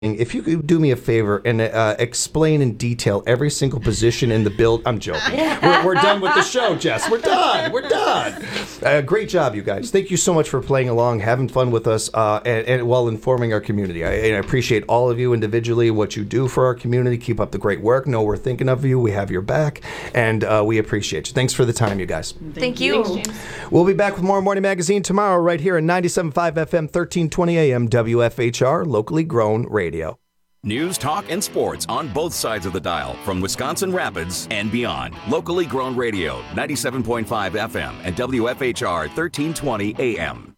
if you could do me a favor and explain in detail every single position in the build. I'm joking. We're done with the show, Jess. We're done. Great job, you guys. Thank you so much for playing along, having fun with us, and while informing our community. I appreciate all of you individually, what you do for our community. Keep up the great work. Know we're thinking of you. We have your back, and we appreciate you. Thanks for the time, you guys. Thank you. Thanks, James. We'll be back with more Morning Magazine tomorrow right here at 97.5 FM, 1320 AM, WFHR, locally grown radio. News, talk, and sports on both sides of the dial from Wisconsin Rapids and beyond. Locally grown radio, 97.5 FM and WFHR 1320 AM.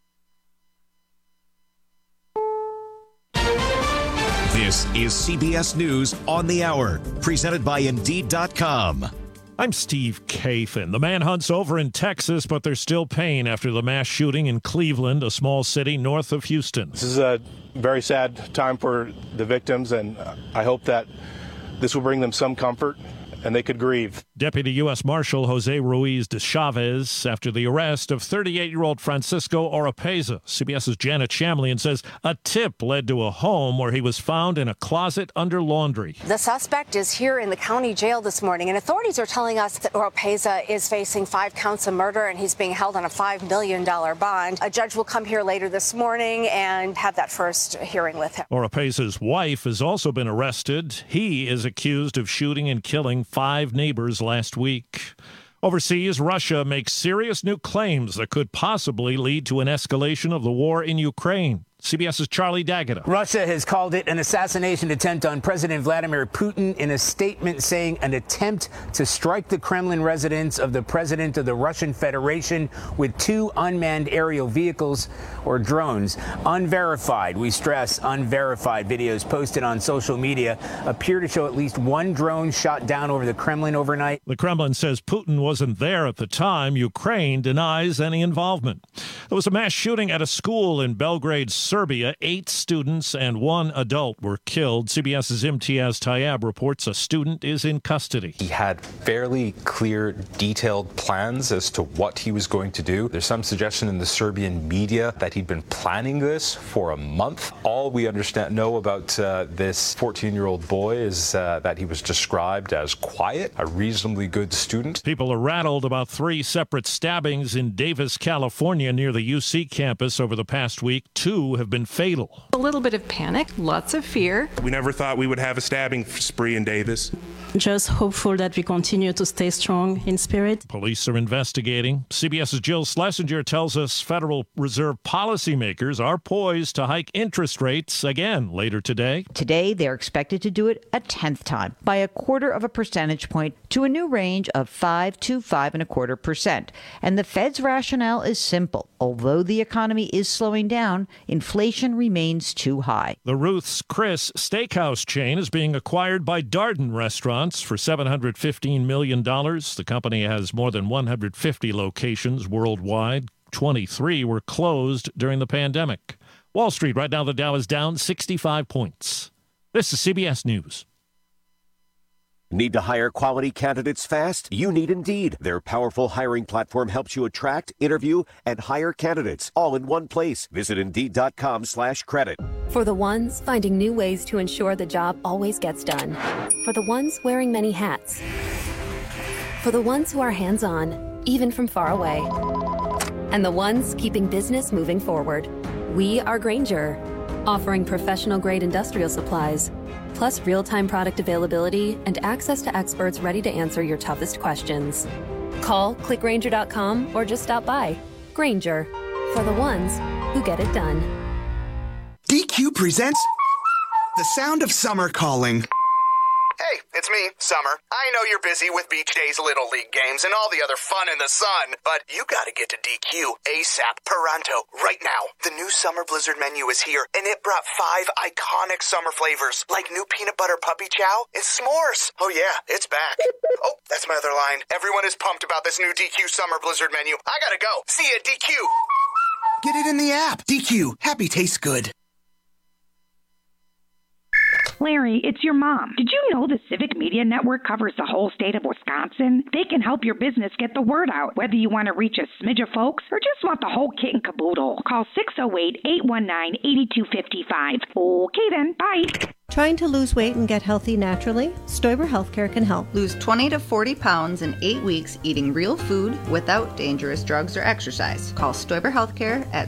This is CBS News on the Hour, presented by Indeed.com. I'm Steve Kathan. The manhunt's over in Texas, but there's still pain after the mass shooting in Cleveland, a small city north of Houston. This is a very sad time for the victims, and I hope that this will bring them some comfort and they could grieve. Deputy U.S. Marshal Jose Ruiz de Chavez after the arrest of 38-year-old Francisco Oropeza. CBS's Janet Shamlian says a tip led to a home where he was found in a closet under laundry. The suspect is here in the county jail this morning, and authorities are telling us that Oropeza is facing 5 counts of murder, and he's being held on a $5 million bond. A judge will come here later this morning and have that first hearing with him. Oropeza's wife has also been arrested. He is accused of shooting and killing 5 neighbors last week. Overseas, Russia makes serious new claims that could possibly lead to an escalation of the war in Ukraine. CBS's Charlie D'Agata. Russia has called it an assassination attempt on President Vladimir Putin in a statement saying an attempt to strike the Kremlin residence of the president of the Russian Federation with 2 unmanned aerial vehicles or drones. Unverified, we stress unverified, videos posted on social media appear to show at least 1 drone shot down over the Kremlin overnight. The Kremlin says Putin wasn't there at the time. Ukraine denies any involvement. There was a mass shooting at a school in Belgrade, Serbia. 8 students and 1 adult were killed. CBS's Imtiaz Tayyab reports a student is in custody. He had fairly clear, detailed plans as to what he was going to do. There's some suggestion in the Serbian media that he'd been planning this for a month. All we know about this 14-year-old boy is that he was described as quiet, a reasonably good student. People are rattled about 3 separate stabbings in Davis, California, near the UC campus over the past week. 2 have been fatal. A little bit of panic, lots of fear. We never thought we would have a stabbing spree in Davis. Just hopeful that we continue to stay strong in spirit. Police are investigating. CBS's Jill Schlesinger tells us Federal Reserve policymakers are poised to hike interest rates again later today. Today, they're expected to do it a 10th time by a 1/4 percentage point to a new range of 5 to 5.25%. And the Fed's rationale is simple. Although the economy is slowing down, inflation remains too high. The Ruth's Chris Steakhouse chain is being acquired by Darden Restaurants for $715 million. The company has more than 150 locations worldwide. 23 were closed during the pandemic. Wall Street, right now the Dow is down 65 points. This is CBS News. Need to hire quality candidates fast? You need Indeed. Their powerful hiring platform helps you attract, interview, and hire candidates all in one place. Visit Indeed.com/credit. For the ones finding new ways to ensure the job always gets done. For the ones wearing many hats. For the ones who are hands-on, even from far away. And the ones keeping business moving forward. We are Grainger, offering professional-grade industrial supplies, plus real-time product availability and access to experts ready to answer your toughest questions. Call, click Grainger.com, or just stop by. Grainger, for the ones who get it done. DQ presents The Sound of Summer Calling. Hey, it's me, Summer. I know you're busy with Beach Days Little League games and all the other fun in the sun, but you gotta get to DQ ASAP Pronto right now. The new Summer Blizzard menu is here, and it brought 5 iconic summer flavors, like new peanut butter puppy chow and s'mores. Oh yeah, it's back. Oh, that's my other line. Everyone is pumped about this new DQ Summer Blizzard menu. I gotta go. See you at DQ. Get it in the app. DQ. Happy tastes good. Larry, it's your mom. Did you know the Civic Media Network covers the whole state of Wisconsin? They can help your business get the word out, whether you want to reach a smidge of folks or just want the whole kit and caboodle. Call 608-819-8255. Okay then, bye. Trying to lose weight and get healthy naturally? Stoiber Healthcare can help. Lose 20 to 40 pounds in 8 weeks eating real food without dangerous drugs or exercise. Call Stoiber Healthcare at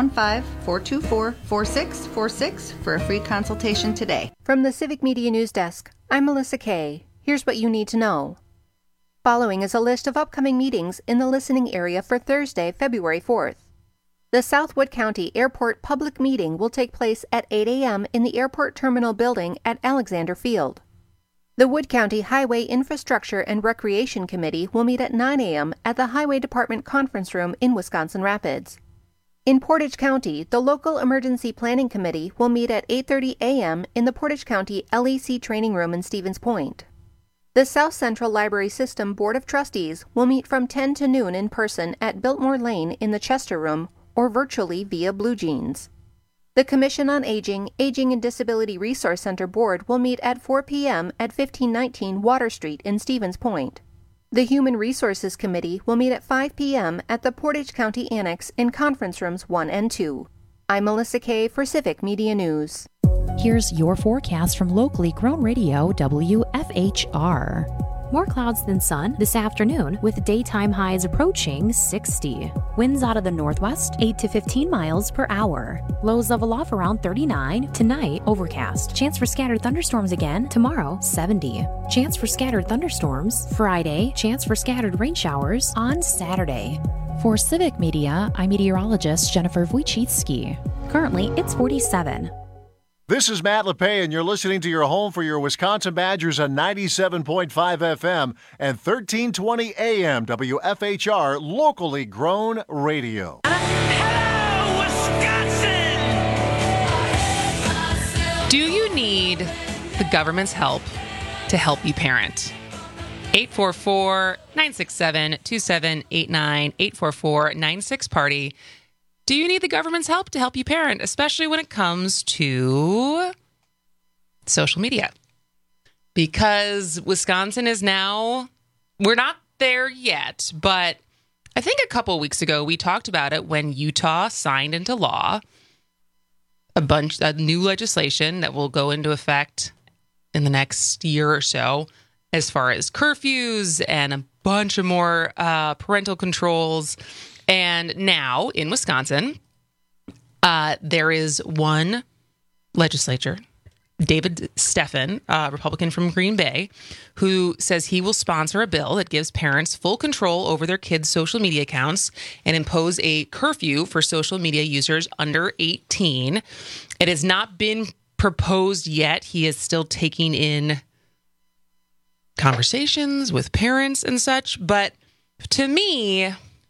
715-424-4646 for a free consultation today. From the Civic Media News Desk, I'm Melissa Kay. Here's what you need to know. Following is a list of upcoming meetings in the listening area for Thursday, February 4th. The Southwood County Airport Public Meeting will take place at 8 a.m. in the Airport Terminal Building at Alexander Field. The Wood County Highway Infrastructure and Recreation Committee will meet at 9 a.m. at the Highway Department Conference Room in Wisconsin Rapids. In Portage County, the Local Emergency Planning Committee will meet at 8:30 a.m. in the Portage County LEC Training Room in Stevens Point. The South Central Library System Board of Trustees will meet from 10 to noon in person at Biltmore Lane in the Chester Room or virtually via Blue Jeans. The Commission on Aging, Aging and Disability Resource Center Board will meet at 4 p.m. at 1519 Water Street in Stevens Point. The Human Resources Committee will meet at 5 p.m. at the Portage County Annex in Conference Rooms 1 and 2. I'm Melissa Kay for Civic Media News. Here's your forecast from locally grown radio WFHR. More clouds than sun this afternoon with daytime highs approaching 60. Winds out of the northwest 8 to 15 miles per hour. Lows level off around 39. Tonight, overcast. Chance for scattered thunderstorms again. Tomorrow, 70. Chance for scattered thunderstorms. Friday, chance for scattered rain showers on Saturday. For Civic Media, I'm meteorologist Jennifer Wojcicki. Currently, it's 47. This is Matt LePay, and you're listening to your home for your Wisconsin Badgers on 97.5 FM and 1320 AM WFHR, locally grown radio. Hello, Wisconsin! Do you need the government's help to help you parent? 844-967-2789, 844-96-PARTY. Do you need the government's help to help you parent, especially when it comes to social media? Because Wisconsin is now, we're not there yet, but I think a couple of weeks ago we talked about it when Utah signed into law a new legislation that will go into effect in the next year or so as far as curfews and a bunch of more parental controls. And now in Wisconsin, there is one legislator, David Steffen, a Republican from Green Bay, who says he will sponsor a bill that gives parents full control over their kids' social media accounts and impose a curfew for social media users under 18. It has not been proposed yet. He is still taking in conversations with parents and such. But to me,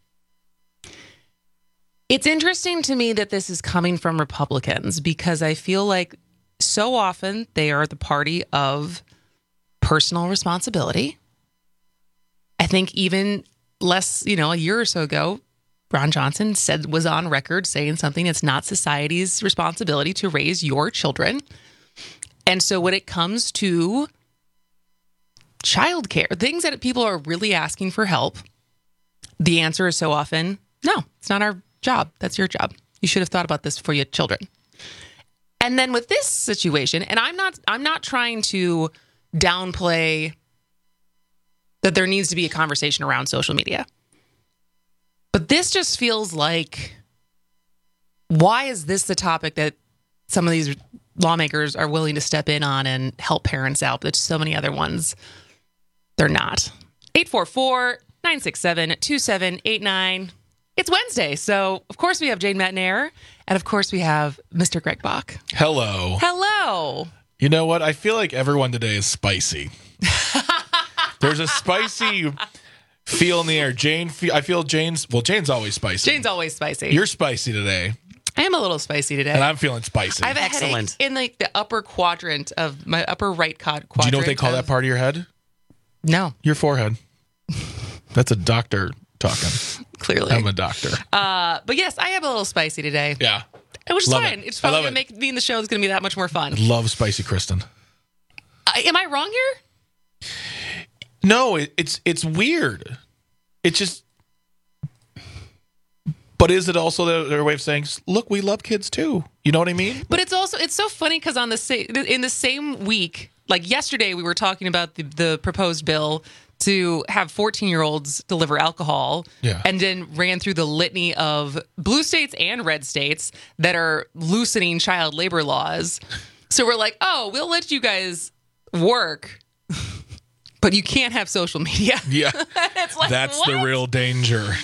it's interesting to me that this is coming from Republicans because I feel like so often they are the party of personal responsibility. I think even less, a year or so ago, Ron Johnson was on record saying something it's not society's responsibility to raise your children. And so when it comes to childcare, things that people are really asking for help, the answer is so often, no, it's not our job. That's your job. You should have thought about this before you had children. And then with this situation, and I'm not trying to downplay that there needs to be a conversation around social media. But this just feels like, why is this the topic that some of these lawmakers are willing to step in on and help parents out, but so many other ones, they're not. 844-967-2789. It's Wednesday, so of course we have Jane McNair, and of course we have Mr. Greg Bach. Hello. Hello. You know what? I feel like everyone today is spicy. There's a spicy feel in the air. I feel Jane's always spicy. Jane's always spicy. You're spicy today. I am a little spicy today. And I'm feeling spicy. I have a headache in the upper quadrant of my upper right quadrant. Do you know what they call that part of your head? No. Your forehead. That's a doctor talking. Clearly. I'm a doctor. But yes, I am a little spicy today. Yeah. Which is Love fine. it. It's probably I love going to make being the show is going to be that much more fun. I love spicy Kristen. wrong here? No, it's weird. It's just, but is it also their way of saying, look, we love kids too? You know what I mean? But it's so funny because in the same week, like yesterday, we were talking about the proposed bill to have 14-year-olds deliver alcohol, and then ran through the litany of blue states and red states that are loosening child labor laws. So we're like, oh, we'll let you guys work, but you can't have social media. Yeah. It's like, that's what? the real danger.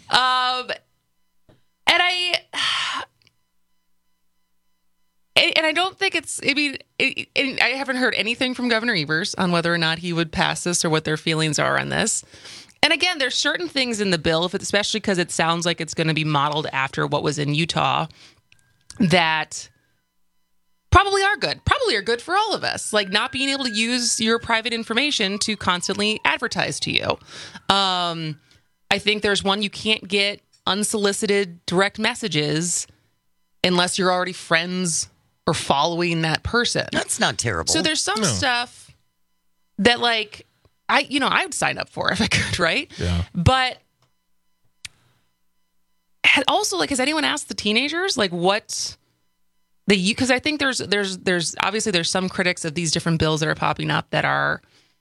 And I don't think it's, I mean, I haven't heard anything from Governor Evers on whether or not he would pass this or what their feelings are on this. And again, there's certain things in the bill, especially because it sounds like it's going to be modeled after what was in Utah, that probably are good for all of us. Like not being able to use your private information to constantly advertise to you. I think there's one, you can't get unsolicited direct messages unless you're already friends or following that person. That's not terrible. So there's some stuff that like I would sign up for if I could, right? Yeah. But also, like, has anyone asked the teenagers like what because I think there's obviously there's some critics of these different bills that are popping up that are,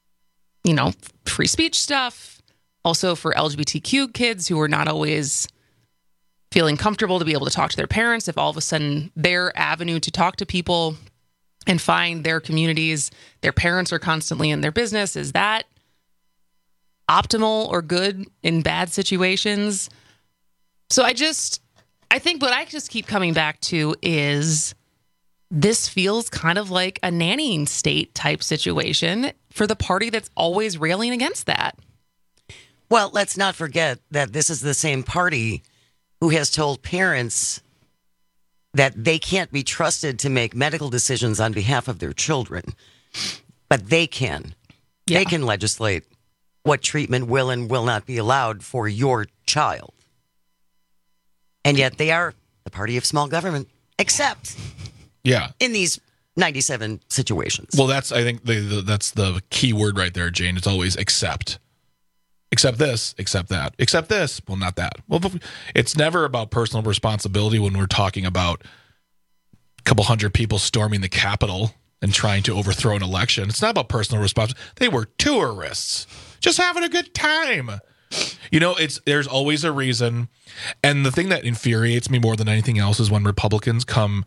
free speech stuff, also for LGBTQ kids who are not always feeling comfortable to be able to talk to their parents. If all of a sudden their avenue to talk to people and find their communities, their parents are constantly in their business, is that optimal or good in bad situations? So I think what I just keep coming back to is this feels kind of like a nannying state type situation for the party that's always railing against that. Well, let's not forget that this is the same party who has told parents that they can't be trusted to make medical decisions on behalf of their children. But they can. Yeah. They can legislate what treatment will and will not be allowed for your child. And yet they are the party of small government, except in these 97 situations. Well, I think that's the key word right there, Jane. It's always except. Accept this, accept that, accept this. Well, not that. Well, it's never about personal responsibility when we're talking about a couple hundred people storming the Capitol and trying to overthrow an election. It's not about personal responsibility. They were tourists, just having a good time. There's always a reason. And the thing that infuriates me more than anything else is when Republicans come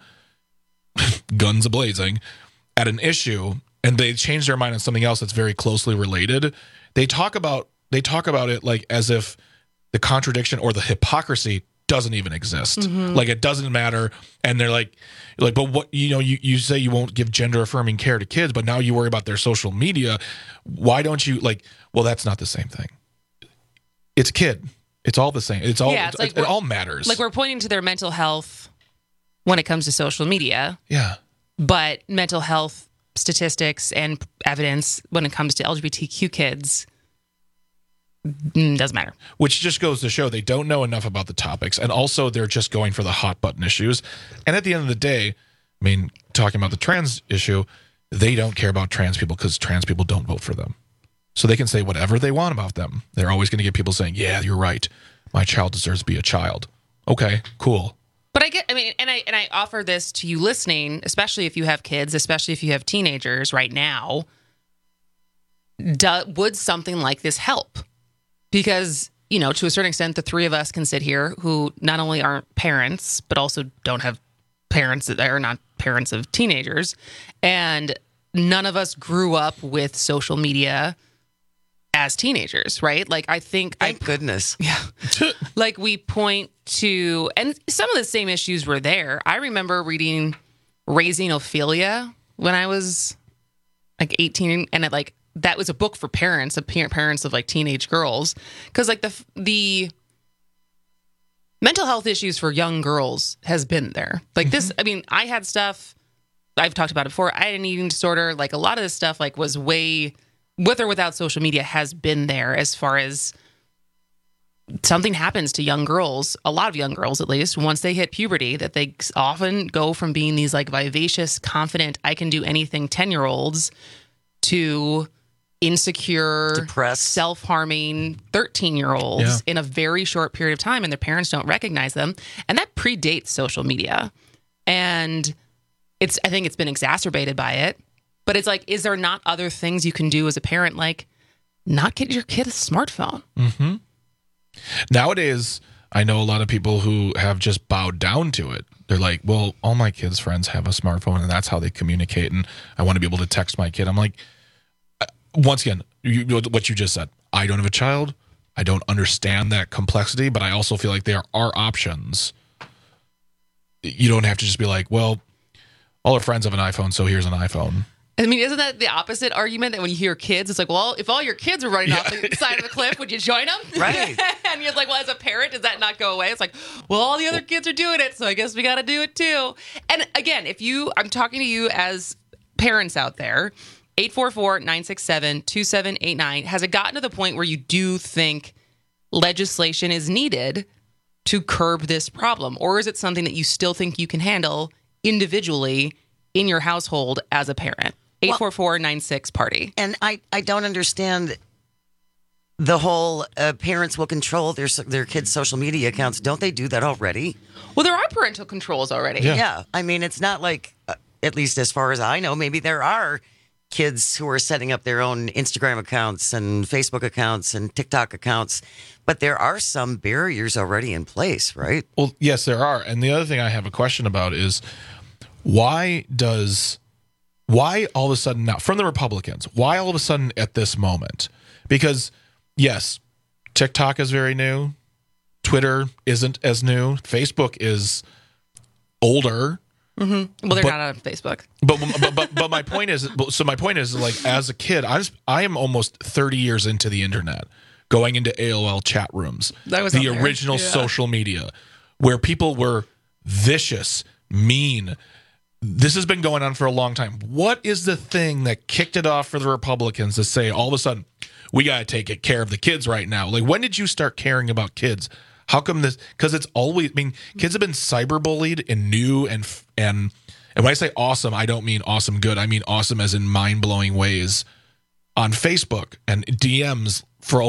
guns a-blazing at an issue and they change their mind on something else that's very closely related. They talk about it like as if the contradiction or the hypocrisy doesn't even exist. Mm-hmm. Like it doesn't matter. And they're like, but what, you say you won't give gender affirming care to kids, but now you worry about their social media. Why don't you well, that's not the same thing. It's a kid. It's all the same. It's all, it all matters. Like we're pointing to their mental health when it comes to social media. Yeah. But mental health statistics and evidence when it comes to LGBTQ kids doesn't matter. Which just goes to show they don't know enough about the topics. And also they're just going for the hot button issues. And at the end of the day, talking about the trans issue, they don't care about trans people because trans people don't vote for them. So they can say whatever they want about them. They're always going to get people saying, yeah, you're right. My child deserves to be a child. Okay, cool. But I offer this to you listening, especially if you have kids, especially if you have teenagers right now. Would something like this help? Because, to a certain extent, the three of us can sit here who not only aren't parents, but also don't have parents that are not parents of teenagers. And none of us grew up with social media as teenagers, right? Like, I think... Thank goodness. Yeah. Like, we point to... And some of the same issues were there. I remember reading Raising Ophelia when I was, 18, and that was a book for parents of teenage girls. Because, the mental health issues for young girls has been there. This... I had stuff... I've talked about it before. I had an eating disorder. A lot of this stuff, was way... with or without social media, has been there as far as something happens to young girls, a lot of young girls at least, once they hit puberty, that they often go from being these vivacious, confident, I can do anything 10-year-olds to insecure, depressed, self-harming 13-year-olds in a very short period of time, and their parents don't recognize them. And that predates social media. And I think it's been exacerbated by it. But it's like, is there not other things you can do as a parent, like not get your kid a smartphone? Mm-hmm. Nowadays, I know a lot of people who have just bowed down to it. They're like, well, all my kids' friends have a smartphone, and that's how they communicate, and I want to be able to text my kid. I'm like, once again, what you just said, I don't have a child. I don't understand that complexity, but I also feel like there are options. You don't have to just be like, well, all our friends have an iPhone, so here's an iPhone. I mean, isn't that the opposite argument that when you hear kids, it's like, well, if all your kids are running off the side of the cliff, would you join them? Right. And you're like, well, as a parent, does that not go away? It's like, well, all the other kids are doing it, so I guess we got to do it too. And again, I'm talking to you as parents out there, 844-967-2789. Has it gotten to the point where you do think legislation is needed to curb this problem? Or is it something that you still think you can handle individually in your household as a parent? 844-96-PARTY. And I don't understand the whole parents will control their kids' social media accounts. Don't they do that already? Well, there are parental controls already. Yeah. I mean, it's not like, at least as far as I know, maybe there are kids who are setting up their own Instagram accounts and Facebook accounts and TikTok accounts, but there are some barriers already in place, right? Well, yes, there are. And the other thing I have a question about is why all of a sudden now, from the Republicans, why all of a sudden at this moment? Because, yes, TikTok is very new. Twitter isn't as new. Facebook is older. Mm-hmm. Well, they're not on Facebook. But my point is, like, as a kid, I am almost 30 years into the internet, going into AOL chat rooms, the original social media, where people were vicious, mean. This has been going on for a long time. What is the thing that kicked it off for the Republicans to say all of a sudden, we got to take care of the kids right now? Like, when did you start caring about kids? How come this? Because it's always, I mean, kids have been cyberbullied in new and when I say awesome, I don't mean awesome good. I mean awesome as in mind-blowing ways on Facebook and DMs for a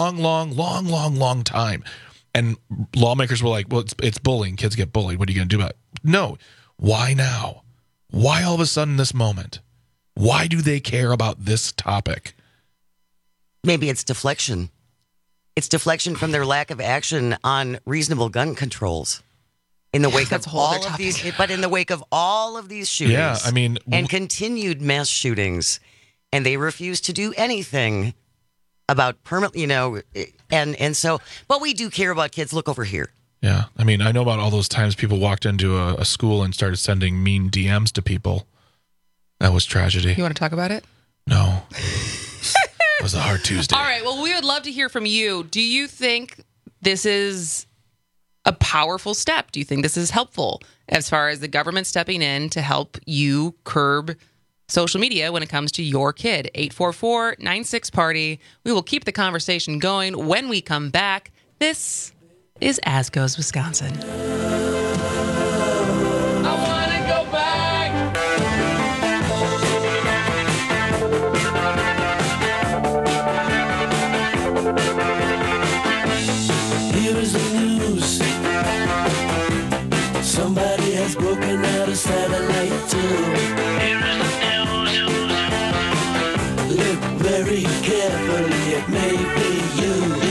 long time. And lawmakers were like, well, it's bullying. Kids get bullied. What are you going to do about it? No. Why now? Why all of a sudden this moment? Why do they care about this topic? Maybe it's deflection. It's deflection from their lack of action on reasonable gun controls in the wake of all of these. But in the wake of all of these shootings, yeah, I mean, and continued mass shootings, and they refuse to do anything about permanent, and so. But we do care about kids. Look over here. Yeah, I mean, I know about all those times people walked into a school and started sending mean DMs to people. That was tragedy. You want to talk about it? No. It was a hard Tuesday. All right. Well, we would love to hear from you. Do you think this is a powerful step? Do you think this is helpful as far as the government stepping in to help you curb social media when it comes to your kid? 844-96-PARTY. We will keep the conversation going when we come back. This is As Goes Wisconsin. I want to go back. Here is the news. Somebody has broken out a satellite tube. Here is the news. Look very carefully, it may be you.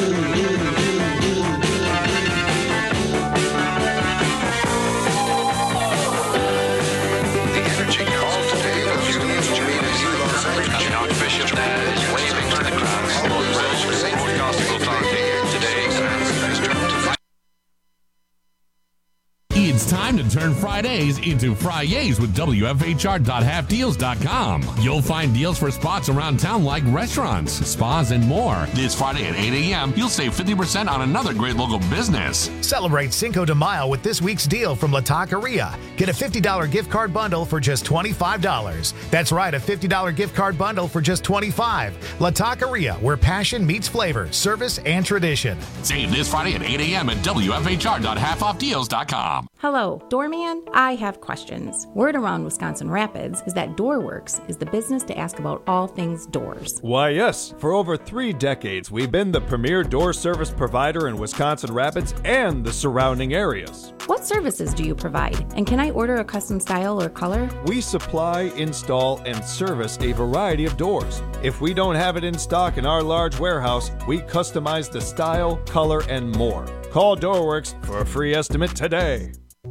It's time to turn Fridays into Fridays with WFHR.halfdeals.com. You'll find deals for spots around town like restaurants, spas, and more. This Friday at 8 a.m., you'll save 50% on another great local business. Celebrate Cinco de Mayo with this week's deal from La Taqueria. Get a $50 gift card bundle for just $25. That's right, a $50 gift card bundle for just $25. La Taqueria, where passion meets flavor, service, and tradition. Save this Friday at 8 a.m. at WFHR.halfoffdeals.com. Hello, doorman. I have questions. Word around Wisconsin Rapids is that DoorWorks is the business to ask about all things doors. Why, yes. For over 3 decades, we've been the premier door service provider in Wisconsin Rapids and the surrounding areas. What services do you provide? And can I order a custom style or color? We supply, install, and service a variety of doors. If we don't have it in stock in our large warehouse, we customize the style, color, and more. Call DoorWorks for a free estimate today.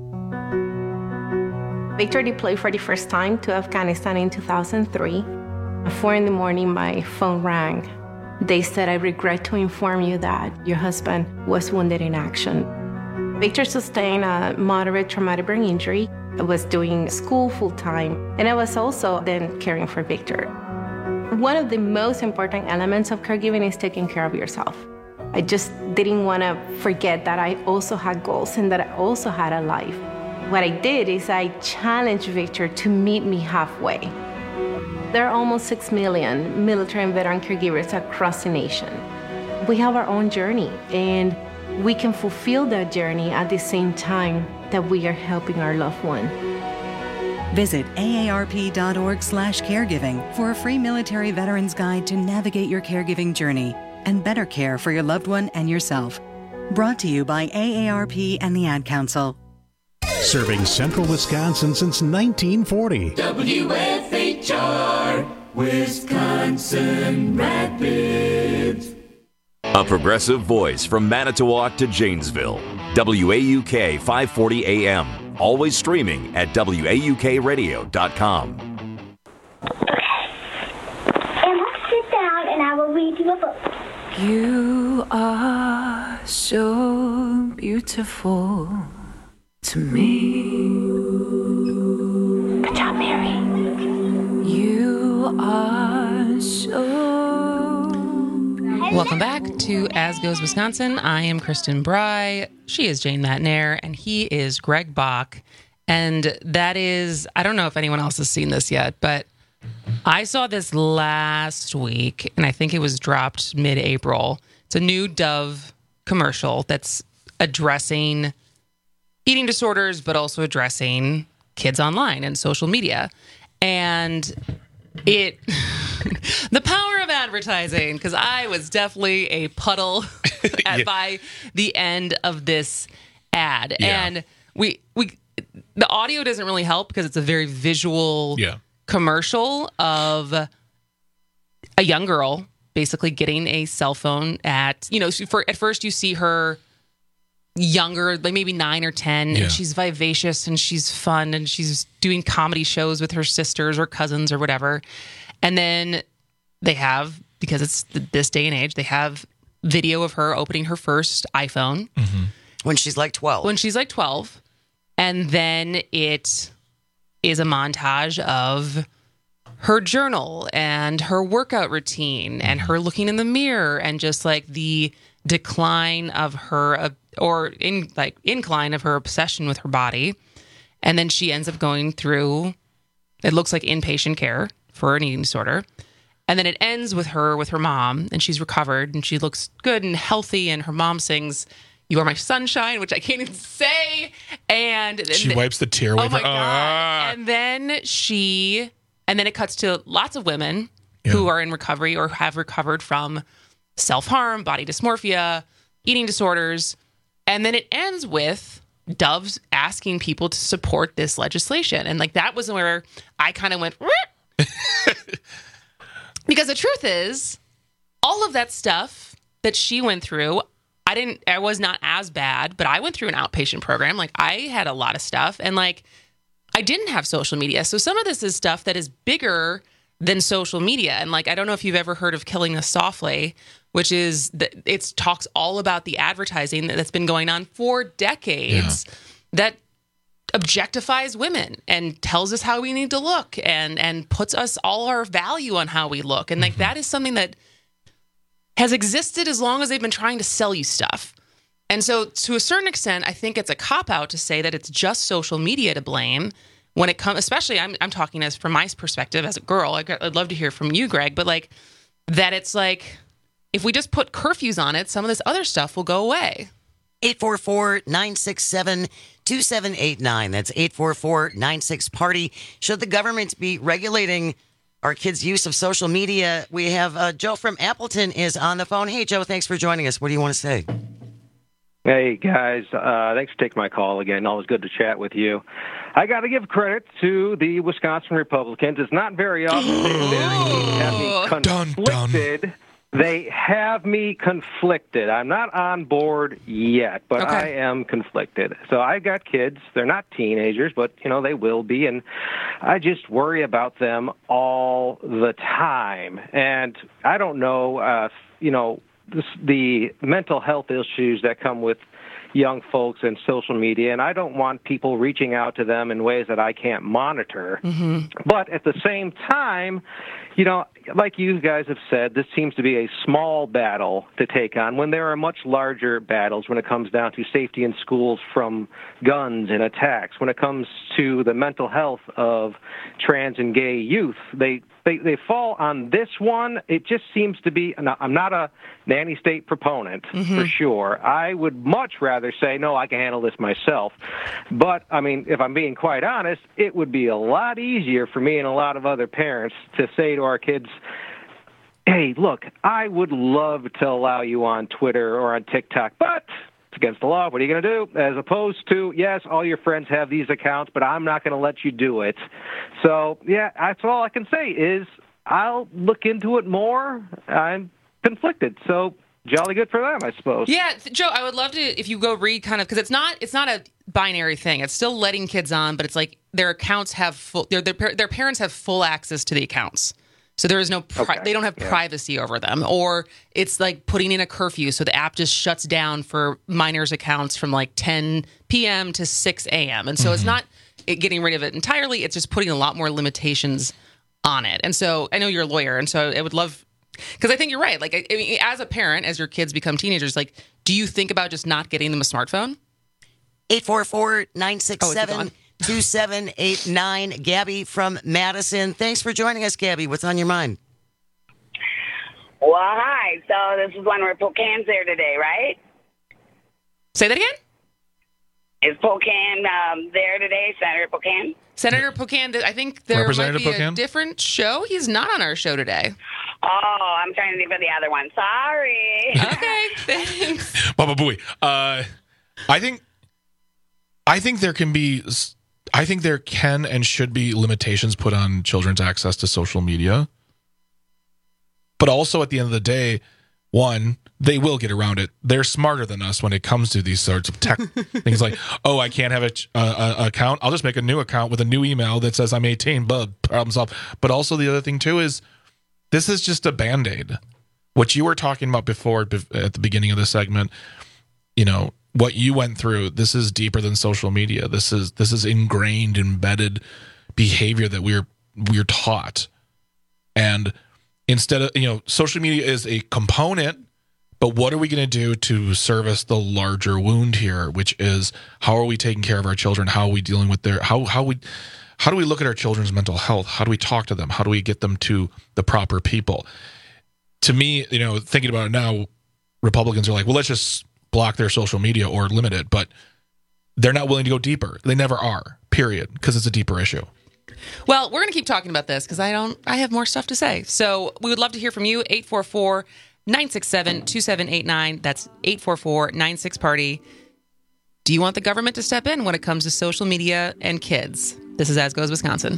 Victor deployed for the first time to Afghanistan in 2003. At 4 a.m, my phone rang. They said, "I regret to inform you that your husband was wounded in action." Victor sustained a moderate traumatic brain injury. I was doing school full-time, and I was also then caring for Victor. One of the most important elements of caregiving is taking care of yourself. I just didn't want to forget that I also had goals and that I also had a life. What I did is I challenged Victor to meet me halfway. There are almost 6 million military and veteran caregivers across the nation. We have our own journey, and we can fulfill that journey at the same time that we are helping our loved one. Visit aarp.org/caregiving for a free military veterans guide to navigate your caregiving journey and better care for your loved one and yourself. Brought to you by AARP and the Ad Council. Serving Central Wisconsin since 1940. WFHR, Wisconsin Rapids. A progressive voice from Manitowoc to Janesville. WAUK 540 AM. Always streaming at WAUKradio.com. Emma, sit down and I will read you a book. You are so beautiful to me. Good job, Mary. You are so beautiful. Welcome back to As Goes Wisconsin. I am Kristen Bry. She is Jane Matnair, and he is Greg Bach. And that is, I don't know if anyone else has seen this yet, but I saw this last week, and I think it was dropped mid-April. It's a new Dove commercial that's addressing eating disorders, but also addressing kids online and social media. And it, the power of advertising, because I was definitely a puddle by the end of this ad. Yeah. And we the audio doesn't really help because it's a very visual commercial of a young girl basically getting a cell phone at first you see her younger, like maybe 9 or 10, and she's vivacious and she's fun and she's doing comedy shows with her sisters or cousins or whatever. And then they have, because it's this day and age, they have video of her opening her first iPhone. Mm-hmm. When she's like 12. And then it is a montage of her journal and her workout routine and her looking in the mirror and just like the decline of her incline of her obsession with her body. And then she ends up going through, it looks like inpatient care for an eating disorder. And then it ends with her mom, and she's recovered and she looks good and healthy, and her mom sings "You Are My Sunshine," which I can't even say. And she wipes the tear away. Oh my God. And then it cuts to lots of women who are in recovery or have recovered from self-harm, body dysmorphia, eating disorders. And then it ends with Dove's asking people to support this legislation. And like that was where I kind of went, because the truth is, all of that stuff that she went through, I was not as bad, but I went through an outpatient program. Like I had a lot of stuff, and like I didn't have social media. So some of this is stuff that is bigger than social media. And like, I don't know if you've ever heard of Killing Us Softly, which is it talks all about the advertising that's been going on for decades that objectifies women and tells us how we need to look and puts us all our value on how we look. And like that is something that has existed as long as they've been trying to sell you stuff. And so to a certain extent, I think it's a cop-out to say that it's just social media to blame when it comes, especially I'm talking as from my perspective as a girl. I'd love to hear from you, Greg, but like that it's like, if we just put curfews on it, some of this other stuff will go away. 844-967-2969 844-967-2789. That's 844-96-PARTY. Should the government be regulating our kids' use of social media? We have Joe from Appleton is on the phone. Hey, Joe, thanks for joining us. What do you want to say? Hey, guys. Thanks for taking my call again. Always good to chat with you. I got to give credit to the Wisconsin Republicans. It's not very often they have me conflicted. They have me conflicted. I'm not on board yet, but I am conflicted. So I got kids. They're not teenagers, but, they will be. And I just worry about them all the time. And I don't know, the mental health issues that come with young folks and social media, and I don't want people reaching out to them in ways that I can't monitor. Mm-hmm. But at the same time, like you guys have said, this seems to be a small battle to take on when there are much larger battles when it comes down to safety in schools from guns and attacks. When it comes to the mental health of trans and gay youth, they fall on this one. It just seems to be, I'm not a nanny state proponent, for sure. I would much rather say, no, I can handle this myself. But, if I'm being quite honest, it would be a lot easier for me and a lot of other parents to say to our kids, hey, look, I would love to allow you on Twitter or on TikTok, but it's against the law. What are you going to do? As opposed to, yes, all your friends have these accounts, but I'm not going to let you do it. So, yeah, that's all I can say is I'll look into it more. I'm conflicted. So jolly good for them, I suppose. Yeah, Joe, I would love to, if you go read kind of, because it's not a binary thing. It's still letting kids on, but it's like their accounts have full, their parents have full access to the accounts. So there is no, they don't have privacy over them. Or it's like putting in a curfew. So the app just shuts down for minors' accounts from like 10 p.m. to 6 a.m. And so it's not getting rid of it entirely. It's just putting a lot more limitations on it. And so I know you're a lawyer. And so I would love, because I think you're right. Like, as a parent, as your kids become teenagers, like, do you think about just not getting them a smartphone? 844-967-2789. Gabby from Madison. Thanks for joining us, Gabby. What's on your mind? Well, hi. So this is when Pocan's there today, right? Say that again? Is Pocan there today, Senator Pocan? Senator Pocan, I think there might be a different show. He's not on our show today. Oh, I'm trying to think of the other one. Sorry. Okay, thanks. Baba Booey. I think there can and should be limitations put on children's access to social media. But also at the end of the day, one, they will get around it. They're smarter than us when it comes to these sorts of tech things like, oh, I can't have an account. I'll just make a new account with a new email that says I'm 18. Problem solved. But also the other thing, too, is this is just a Band-Aid. What you were talking about before at the beginning of the segment, what you went through, this is deeper than social media. This is ingrained, embedded behavior that we're taught. And instead of, social media is a component, but what are we going to do to service the larger wound here, which is how are we taking care of our children? How are we dealing with how do we look at our children's mental health? How do we talk to them? How do we get them to the proper people? To me, thinking about it now, Republicans are like, well, let's just block their social media or limit it, but they're not willing to go deeper. They never are, period, because it's a deeper issue. Well, we're going to keep talking about this because I have more stuff to say. So we would love to hear from you. 844-967-2789. That's 844-96-PARTY. Do you want the government to step in when it comes to social media and kids? This is As Goes Wisconsin.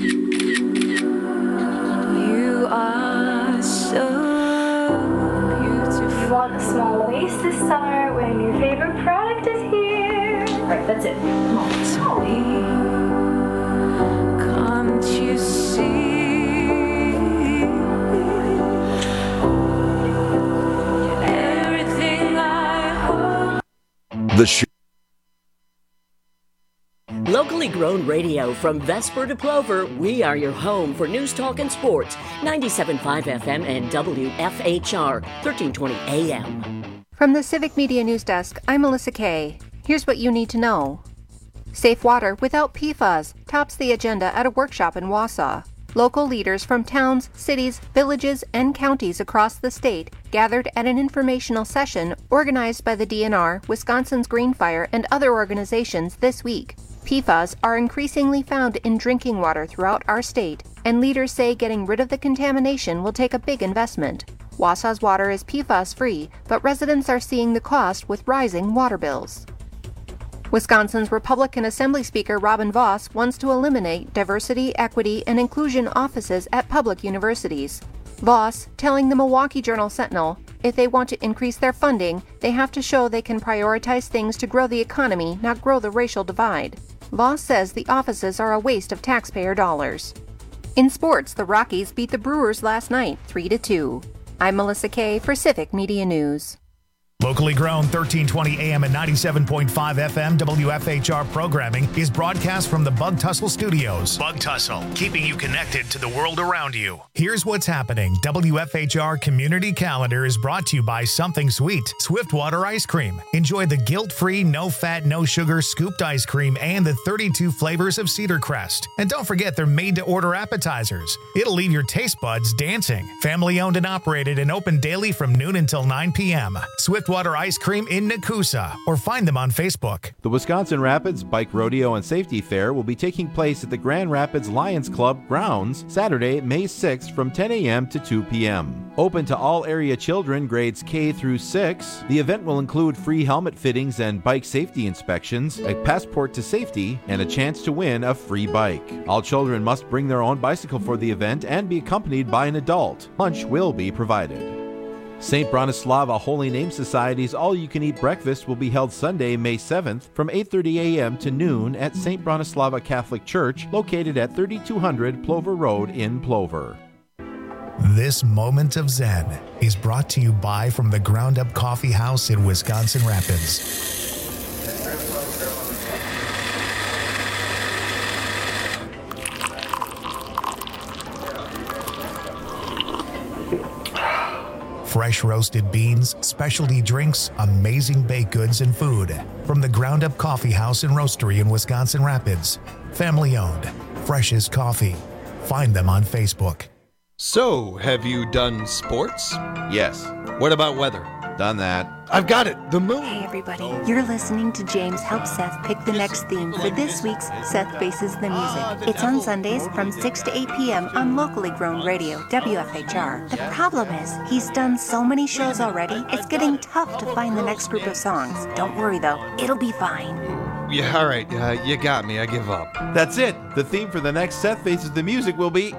You are so beautiful. You want a small waist this summer when your favorite product is here. Right, that's it. Come on. Can't you see? Everything I hope. Locally grown radio from Vesper to Plover, we are your home for news, talk, and sports. 97.5 FM and WFHR, 1320 AM. From the Civic Media News Desk, I'm Melissa Kay. Here's what you need to know. Safe water without PFAS tops the agenda at a workshop in Wausau. Local leaders from towns, cities, villages, and counties across the state gathered at an informational session organized by the DNR, Wisconsin's Green Fire, and other organizations this week. PFAS are increasingly found in drinking water throughout our state, and leaders say getting rid of the contamination will take a big investment. Wausau's water is PFAS-free, but residents are seeing the cost with rising water bills. Wisconsin's Republican Assembly Speaker Robin Vos wants to eliminate diversity, equity, and inclusion offices at public universities. Vos telling the Milwaukee Journal-Sentinel, if they want to increase their funding, they have to show they can prioritize things to grow the economy, not grow the racial divide. Vos says the offices are a waste of taxpayer dollars. In sports, the Rockies beat the Brewers last night, 3-2. I'm Melissa Kay for Civic Media News. Locally grown 1320 AM and 97.5 FM WFHR programming is broadcast from the Bug Tussle Studios. Bug Tussle, keeping you connected to the world around you. Here's what's happening. WFHR Community Calendar is brought to you by Something Sweet, Swiftwater Ice Cream. Enjoy the guilt-free, no-fat, no-sugar scooped ice cream and the 32 flavors of Cedar Crest. And don't forget they're made-to-order appetizers. It'll leave your taste buds dancing. Family-owned and operated and open daily from noon until 9 p.m. Swiftwater Ice Cream in Nakusa, or find them on Facebook. The Wisconsin Rapids Bike Rodeo and Safety Fair will be taking place at the Grand Rapids Lions Club grounds Saturday, May 6th from 10 a.m. to 2 p.m. Open to all area children grades K through 6. The event will include free helmet fittings and bike safety inspections, a passport to safety, and a chance to win a free bike. All children must bring their own bicycle for the event and be accompanied by an adult. Lunch will be provided. St. Bronislava Holy Name Society's all-you-can-eat breakfast will be held Sunday, May 7th from 8:30 a.m. to noon at St. Bronislava Catholic Church, located at 3200 Plover Road in Plover. This moment of Zen is brought to you by From the Ground Up Coffee House in Wisconsin Rapids. Fresh roasted beans, specialty drinks, amazing baked goods, and food. From the Ground Up Coffee House and Roastery in Wisconsin Rapids. Family owned. Freshest coffee. Find them on Facebook. So, have you done sports? Yes. What about weather? Done that. I've got it. The moon. Hey, everybody. You're listening to James help Seth pick the next theme for this week's Seth Faces the Music. It's on Sundays from 6 to 8 p.m. on locally grown radio, WFHR. The problem is, he's done so many shows already, it's getting tough to find the next group of songs. Don't worry, though. It'll be fine. Yeah, all right. You got me. I give up. That's it. The theme for the next Seth Faces the Music will be...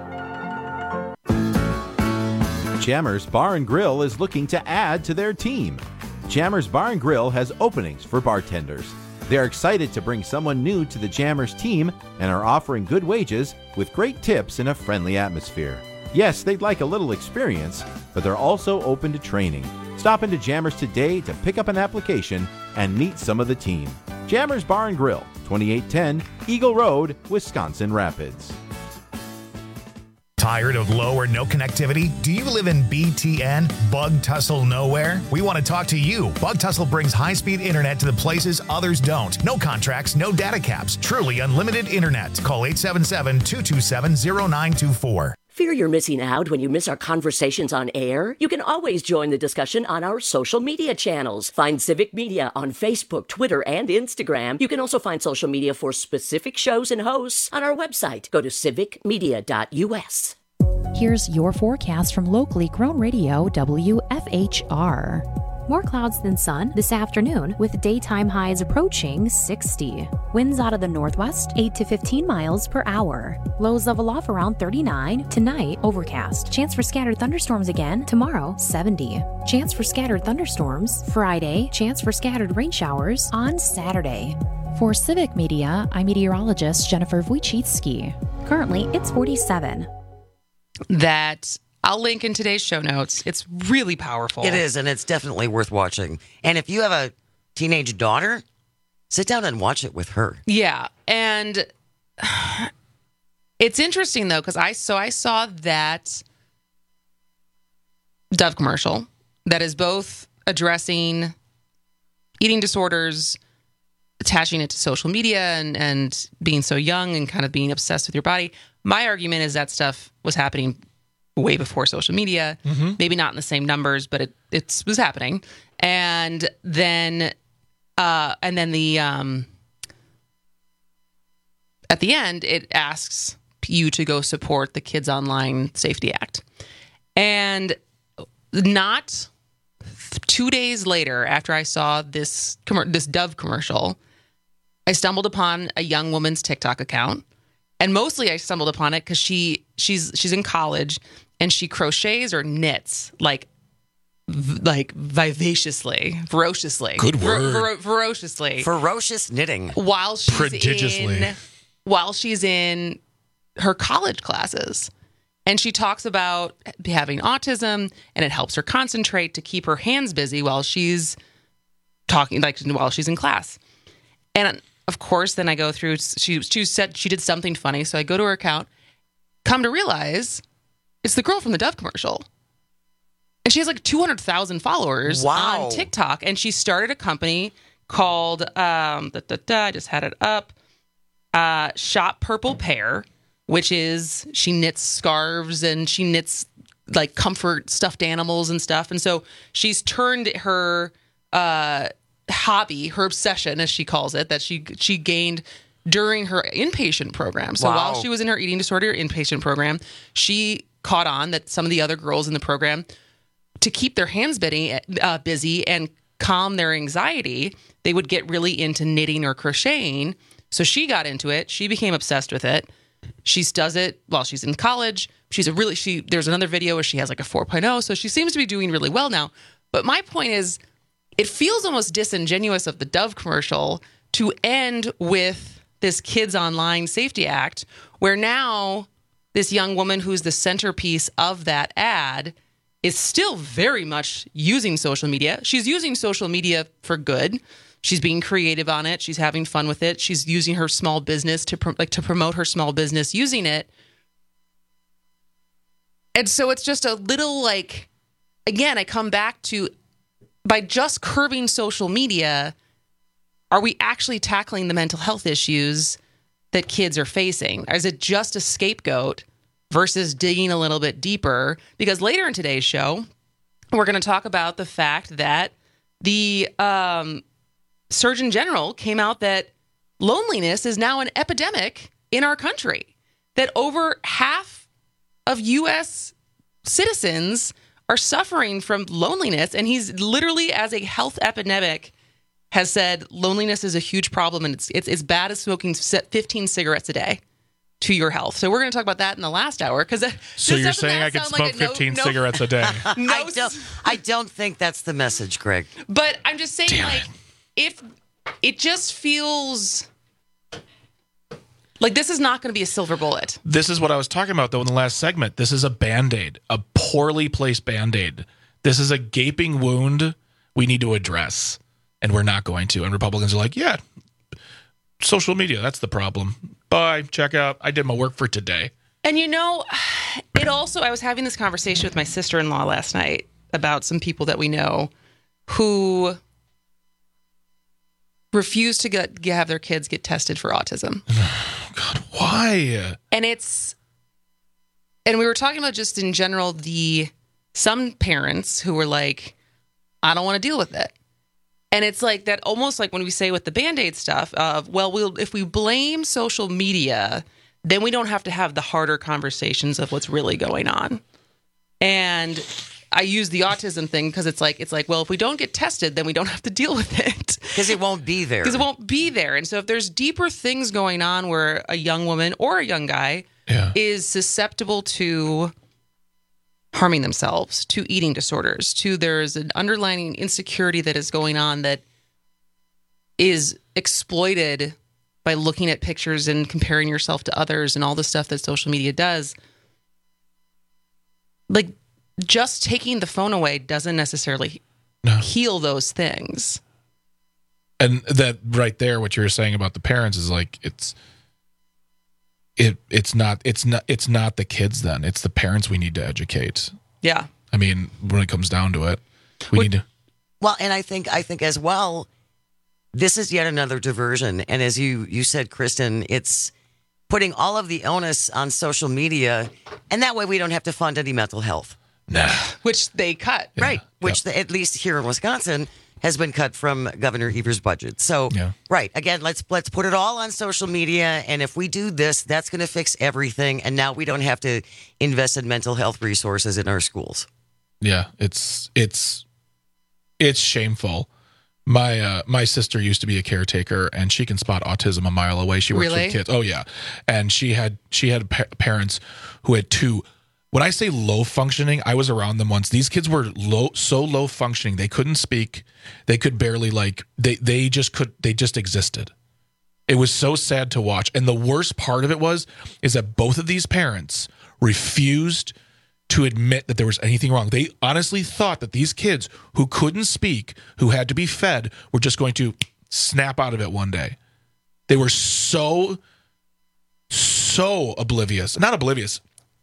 Jammers Bar and Grill is looking to add to their team. Jammers Bar and Grill has openings for bartenders. They're excited to bring someone new to the Jammers team and are offering good wages with great tips and a friendly atmosphere. Yes, they'd like a little experience, but they're also open to training. Stop into Jammers today to pick up an application and meet some of the team. Jammers Bar and Grill, 2810 Eagle Road, Wisconsin Rapids. Tired of low or no connectivity? Do you live in BTN, Bug Tussle Nowhere? We want to talk to you. Bug Tussle brings high-speed internet to the places others don't. No contracts, no data caps. Truly unlimited internet. Call 877-227-0924. Fear you're missing out when you miss our conversations on air? You can always join the discussion on our social media channels. Find Civic Media on Facebook, Twitter, and Instagram. You can also find social media for specific shows and hosts on our website. Go to civicmedia.us. Here's your forecast from locally grown radio, WFHR. More clouds than sun this afternoon, with daytime highs approaching 60. Winds out of the northwest, 8 to 15 miles per hour. Lows level off around 39. Tonight, overcast. Chance for scattered thunderstorms again. Tomorrow, 70. Chance for scattered thunderstorms. Friday, chance for scattered rain showers on Saturday. For Civic Media, I'm meteorologist Jennifer Wojcicki. Currently, it's 47. That I'll link in today's show notes. It's really powerful. It is, and it's definitely worth watching. And if you have a teenage daughter, sit down and watch it with her. Yeah, and it's interesting though, because I saw that Dove commercial that is both addressing eating disorders attaching it to social media and being so young and kind of being obsessed with your body. My argument is that stuff was happening way before social media, maybe not in the same numbers, but it was happening. And then at the end, it asks you to go support the Kids Online Safety Act. And not 2 days later, after I saw this Dove commercial, I stumbled upon a young woman's TikTok account. And mostly I stumbled upon it because she's in college and she crochets or knits like vivaciously, ferociously. Good word. Ferociously. Ferocious knitting. While she's in her college classes. And she talks about having autism and it helps her concentrate to keep her hands busy while she's talking, while she's in class. And of course, then I go through, she said she did something funny. So I go to her account, come to realize it's the girl from the Dove commercial. And she has 200,000 followers on TikTok. And she started a company called, I just had it up, Shop Purple Pear, which is she knits scarves and she knits comfort stuffed animals and stuff. And so she's turned her hobby, her obsession, as she calls it, that she gained during her inpatient program. So while she was in her eating disorder inpatient program, she caught on that some of the other girls in the program, to keep their hands busy and calm their anxiety, they would get really into knitting or crocheting. So she got into it. She became obsessed with it. She does it while she's in college. There's another video where she has a 4.0. So she seems to be doing really well now. But my point is, it feels almost disingenuous of the Dove commercial to end with this Kids Online Safety Act, where now this young woman who's the centerpiece of that ad is still very much using social media. She's using social media for good. She's being creative on it. She's having fun with it. She's using her small business to promote her small business using it. And so it's just a little again, I come back to, by just curbing social media, are we actually tackling the mental health issues that kids are facing? Or is it just a scapegoat versus digging a little bit deeper? Because later in today's show, we're going to talk about the fact that the Surgeon General came out that loneliness is now an epidemic in our country, that over half of U.S. citizens are suffering from loneliness. And he's literally, as a health epidemic, has said loneliness is a huge problem, and it's as bad as smoking 15 cigarettes a day to your health. So we're going to talk about that in the last hour. So you're saying I could smoke 15 cigarettes a day? I don't think that's the message, Greg. But I'm just saying, if it just feels like this is not going to be a silver bullet. This is what I was talking about, though, in the last segment. This is a Band-Aid, a poorly placed Band-Aid. This is a gaping wound we need to address, and we're not going to. And Republicans are like, yeah, social media, that's the problem. Bye, check out. I did my work for today. And it also, I was having this conversation with my sister-in-law last night about some people that we know who refuse to have their kids get tested for autism. God, why? And we were talking about just in general, some parents who were like, I don't want to deal with it. And it's like that, almost like when we say with the Band-Aid stuff of, if we blame social media, then we don't have to have the harder conversations of what's really going on. And I use the autism thing because it's like, well, if we don't get tested, then we don't have to deal with it. Because it won't be there. And so if there's deeper things going on where a young woman or a young guy is susceptible to harming themselves, to eating disorders, there's an underlying insecurity that is going on that is exploited by looking at pictures and comparing yourself to others and all the stuff that social media does. Just taking the phone away doesn't necessarily heal those things. And that right there, what you're saying about the parents is it's not the kids then. It's the parents we need to educate. Yeah. I mean, when it comes down to it, we need to. Well, and I think as well, this is yet another diversion. And as you said, Kristen, it's putting all of the onus on social media, and that way we don't have to fund any mental health. Nah. Which they cut. Yeah. Right. Which, at least here in Wisconsin, has been cut from Governor Evers' budget. So, right. Again, let's put it all on social media. And if we do this, that's going to fix everything. And now we don't have to invest in mental health resources in our schools. Yeah, it's shameful. My sister used to be a caretaker, and she can spot autism a mile away. She works with kids. Oh yeah, and she had parents who had two. When I say low functioning, I was around them once. These kids were so low functioning, they couldn't speak, they could barely they just existed. It was so sad to watch, and the worst part of it is that both of these parents refused to admit that there was anything wrong. They honestly thought that these kids who couldn't speak, who had to be fed, were just going to snap out of it one day. They were so oblivious. Not oblivious.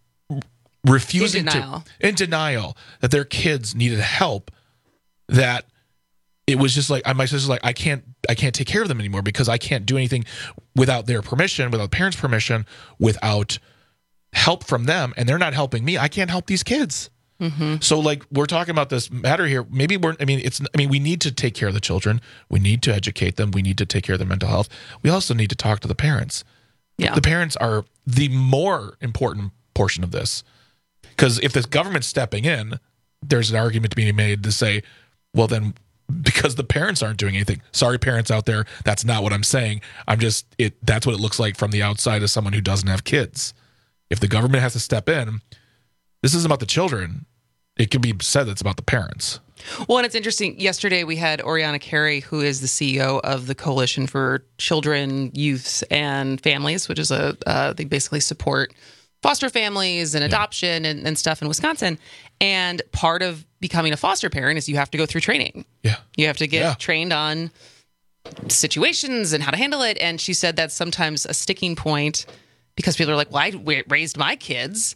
Refusing in denial that their kids needed help, that it was just like, my sister's like, I can't take care of them anymore because I can't do anything without their permission, without parents' permission, without help from them, and they're not helping me. I can't help these kids. Mm-hmm. So, like, we're talking about this matter here. Maybe we need to take care of the children. We need to educate them. We need to take care of their mental health. We also need to talk to the parents. Yeah. The parents are the more important portion of this. Because if the government's stepping in, there's an argument to be made to say, well, then, because the parents aren't doing anything. Sorry, parents out there. That's not what I'm saying. That's what it looks like from the outside as someone who doesn't have kids. If the government has to step in, this isn't about the children. It can be said that it's about the parents. Well, and it's interesting. Yesterday, we had Oriana Carey, who is the CEO of the Coalition for Children, Youths, and Families, which is they basically support foster families and adoption and stuff in Wisconsin. And part of becoming a foster parent is you have to go through training. Yeah. You have to get trained on situations and how to handle it. And she said that's sometimes a sticking point because people are like, well, I raised my kids.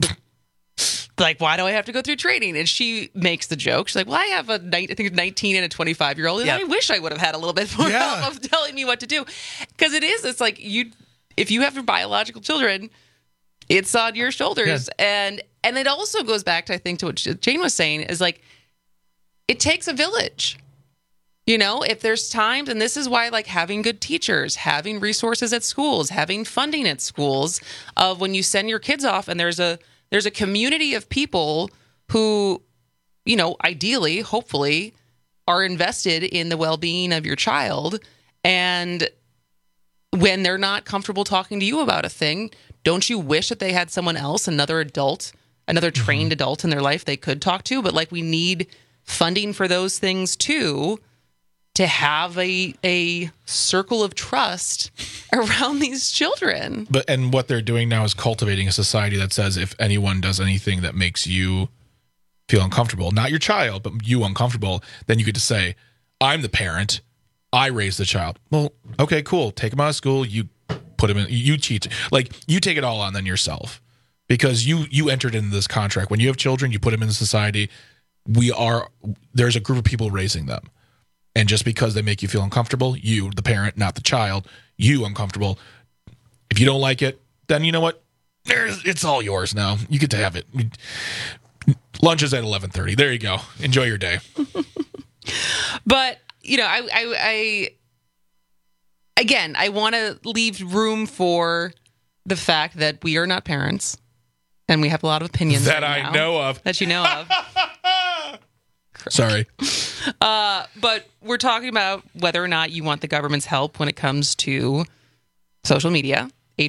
Like, why do I have to go through training? And she makes the joke. She's like, well, I have a 19 and a 25-year-old. And I wish I would have had a little bit more help of telling me what to do. Because it's like, if you have your biological children, it's on your shoulders. Yeah. And it also goes back to, I think, to what Jane was saying, is like, it takes a village. You know, if there's times, and this is why, like, having good teachers, having resources at schools, having funding at schools, of when you send your kids off and there's a community of people who, you know, ideally, hopefully, are invested in the well-being of your child. And when they're not comfortable talking to you about a thing, don't you wish that they had someone else, another adult, another trained adult in their life they could talk to? But, like, we need funding for those things too, to have a circle of trust around these children. And what they're doing now is cultivating a society that says if anyone does anything that makes you feel uncomfortable, not your child, but you uncomfortable, then you get to say, I'm the parent, I raised the child. Well, okay, cool. Take him out of school, you put him in, you cheat. Like, you take it all on then yourself. Because you entered into this contract. When you have children, you put them into society. There's a group of people raising them. And just because they make you feel uncomfortable, you, the parent, not the child, you uncomfortable. If you don't like it, then you know what? It's all yours now. You get to have it. Lunch is at 11:30. There you go. Enjoy your day. But, you know, I want to leave room for the fact that we are not parents, and we have a lot of opinions that right I now, know of. that you know of. Sorry. But we're talking about whether or not you want the government's help when it comes to social media.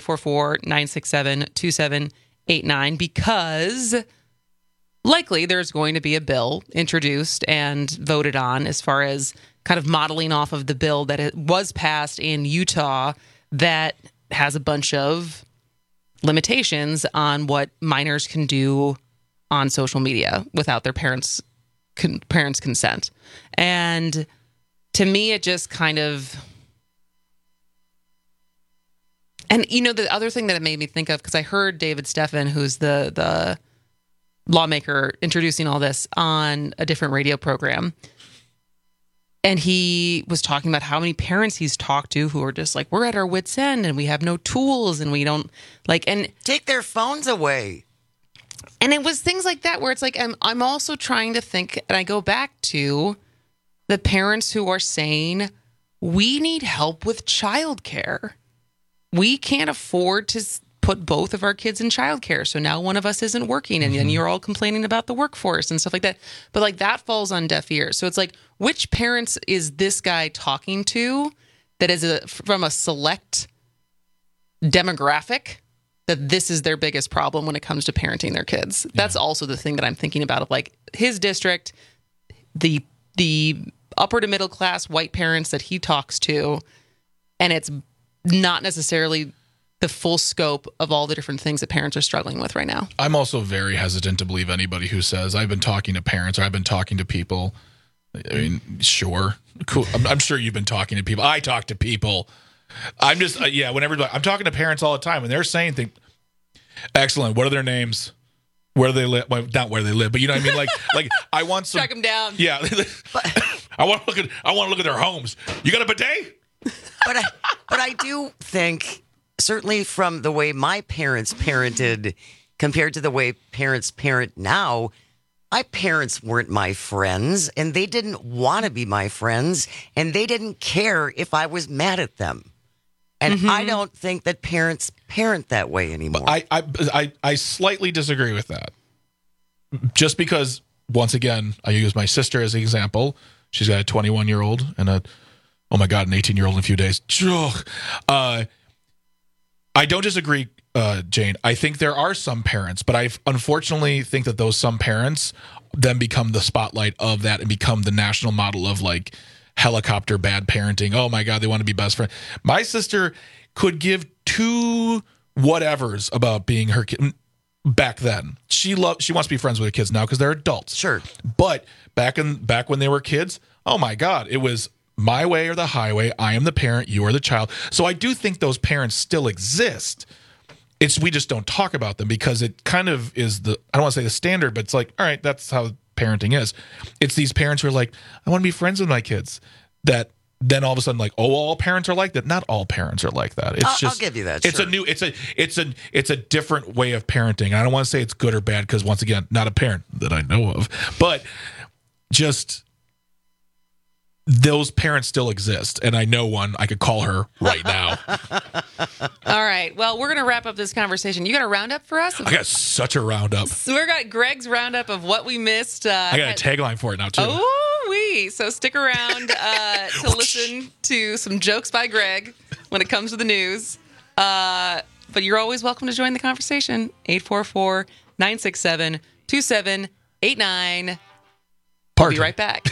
844-967-2789, because likely there's going to be a bill introduced and voted on as far as kind of modeling off of the bill that was passed in Utah that has a bunch of limitations on what minors can do on social media without their parents' consent. And to me, it just kind of... And, you know, the other thing that it made me think of, because I heard David Steffen, who's the lawmaker, introducing all this on a different radio program. And he was talking about how many parents he's talked to who are just like, we're at our wits' end and we have no tools and we don't and take their phones away. And it was things like that where it's like, I'm also trying to think, and I go back to the parents who are saying, we need help with childcare. We can't afford to put both of our kids in childcare. So now one of us isn't working and then you're all complaining about the workforce and stuff like that. But like that falls on deaf ears. So it's like, which parents is this guy talking to that is from a select demographic that this is their biggest problem when it comes to parenting their kids? That's also the thing that I'm thinking about of like his district, the upper to middle class white parents that he talks to, and it's not necessarily the full scope of all the different things that parents are struggling with right now. I'm also very hesitant to believe anybody who says, I've been talking to parents or I've been talking to people. I mean, sure. Cool. I'm sure you've been talking to people. I talk to people. I'm just, whenever I'm talking to parents all the time and they're saying things, excellent. What are their names? Where do they live? Well, not where they live, but you know what I mean? Like I want some. Track them down. Yeah. I want to look at their homes. You got a bidet? But I do think, certainly from the way my parents parented compared to the way parents parent now, my parents weren't my friends and they didn't want to be my friends and they didn't care if I was mad at them. And I don't think that parents parent that way anymore. I slightly disagree with that. Just because, once again, I use my sister as an example. She's got a 21-year-old and an 18-year-old in a few days. I don't disagree, Jane. I think there are some parents, but I unfortunately think that those some parents then become the spotlight of that and become the national model of like helicopter bad parenting. Oh my God, they want to be best friends. My sister could give two whatevers about being her kid back then. She wants to be friends with her kids now because they're adults. Sure. But back when they were kids, oh my God, it was my way or the highway. I am the parent. You are the child. So I do think those parents still exist. We just don't talk about them because it kind of is I don't want to say the standard, but it's like, all right, that's how parenting is. It's these parents who are like, I want to be friends with my kids. That then all of a sudden like, oh, all parents are like that. Not all parents are like that. It's I'll give you that. It's sure. it's a different way of parenting. And I don't want to say it's good or bad because once again, not a parent that I know of, but just those parents still exist, and I know one. I could call her right now. All right. Well, we're going to wrap up this conversation. You got a roundup for us? I got such a roundup. So we got Greg's roundup of what we missed. I got a tagline for it now, too. Oh, so stick around to listen to some jokes by Greg when it comes to the news. But you're always welcome to join the conversation. 844-967-2789. We'll be right back.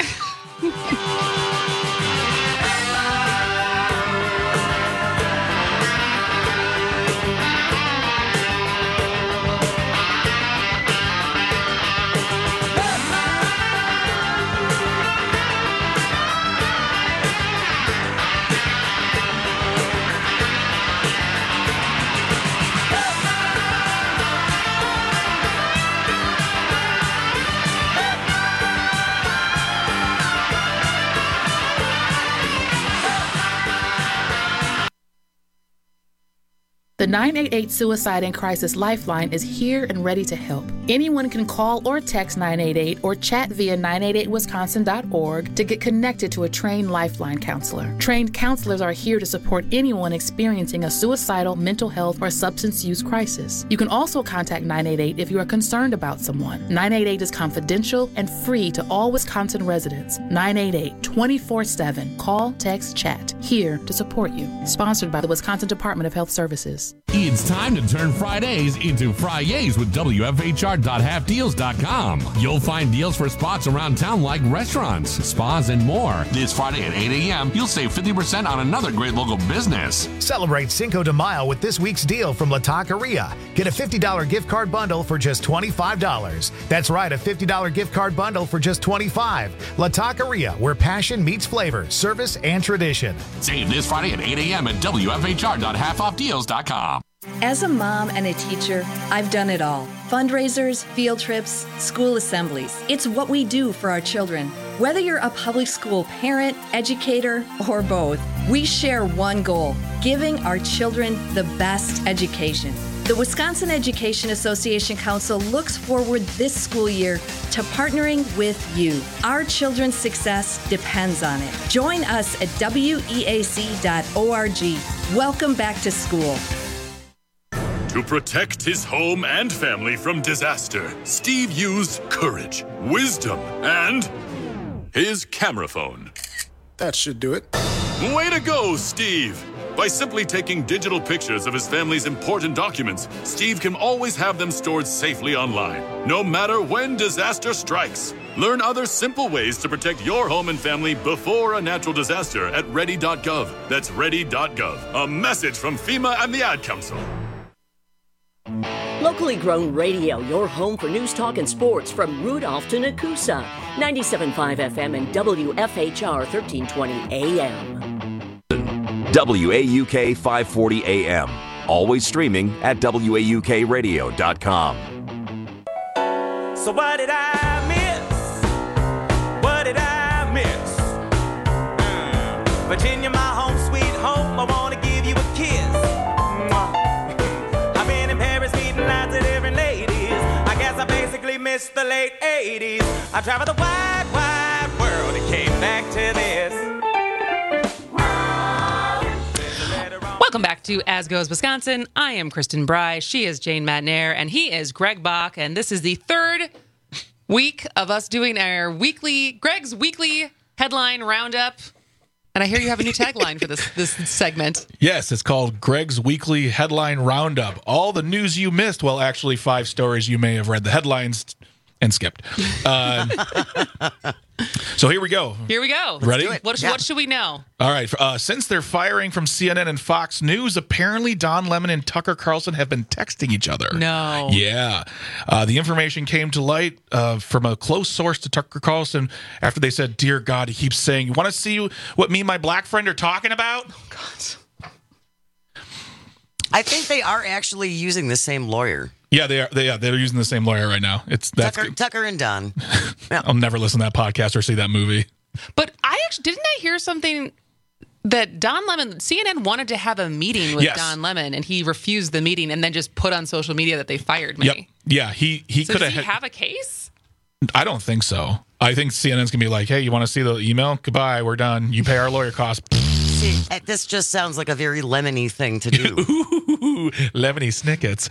The 988 Suicide and Crisis Lifeline is here and ready to help. Anyone can call or text 988 or chat via 988wisconsin.org to get connected to a trained Lifeline counselor. Trained counselors are here to support anyone experiencing a suicidal, mental health, or substance use crisis. You can also contact 988 if you are concerned about someone. 988 is confidential and free to all Wisconsin residents. 988 24/7. Call, text, chat. Here to support you. Sponsored by the Wisconsin Department of Health Services. It's time to turn Fridays into Fridays with WFHR.halfdeals.com. You'll find deals for spots around town like restaurants, spas, and more. This Friday at 8 a.m., you'll save 50% on another great local business. Celebrate Cinco de Mayo with this week's deal from La Taqueria. Get a $50 gift card bundle for just $25. That's right, a $50 gift card bundle for just $25. La Taqueria, where passion meets flavor, service, and tradition. Save this Friday at 8 a.m. at WFHR.halfoffdeals.com. As a mom and a teacher, I've done it all. Fundraisers, field trips, school assemblies. It's what we do for our children. Whether you're a public school parent, educator, or both, we share one goal: giving our children the best education. The Wisconsin Education Association Council looks forward this school year to partnering with you. Our children's success depends on it. Join us at weac.org. Welcome back to school. To protect his home and family from disaster, Steve used courage, wisdom, and his camera phone. That should do it. Way to go, Steve! By simply taking digital pictures of his family's important documents, Steve can always have them stored safely online, no matter when disaster strikes. Learn other simple ways to protect your home and family before a natural disaster at ready.gov. That's ready.gov. A message from FEMA and the Ad Council. Locally grown radio, your home for news, talk, and sports from Rudolph to Nakusa. 97.5 FM and WFHR 1320 AM. WAUK 540 AM. Always streaming at WAUKradio.com. So what did I miss? What did I miss? Virginia, my home, sweet home, I want to give you a kiss. I've been in Paris meeting lots of different ladies. I guess I basically missed the late 80s. I traveled the wide, wide world and came back to this. Welcome back to As Goes Wisconsin. I am Kristen Bry. She is Jane Matnair, and he is Greg Bach. And this is the third week of us doing our Greg's weekly headline roundup. And I hear you have a new tagline for this segment. Yes, it's called Greg's Weekly Headline Roundup. All the news you missed. Well, actually, 5 stories you may have read the headlines and skipped. So here we go. Here we go. Ready? What should we know? All right. Since their firing from CNN and Fox News, apparently Don Lemon and Tucker Carlson have been texting each other. No. Yeah. The information came to light from a close source to Tucker Carlson after they said, "Dear God," he keeps saying, "You want to see what me and my black friend are talking about?" Oh, God. I think they are actually using the same lawyer. Yeah, they are. They're using the same lawyer right now. Tucker and Don. Yeah. I'll never listen to that podcast or see that movie. But didn't I hear something that Don Lemon, CNN wanted to have a meeting with Don Lemon, and he refused the meeting, and then just put on social media that they fired me. Yep. Yeah, he so could does he have a case? I don't think so. I think CNN's gonna be like, "Hey, you want to see the email? Goodbye, we're done. You pay our lawyer costs." See, this just sounds like a very lemony thing to do. Ooh, lemony snickets.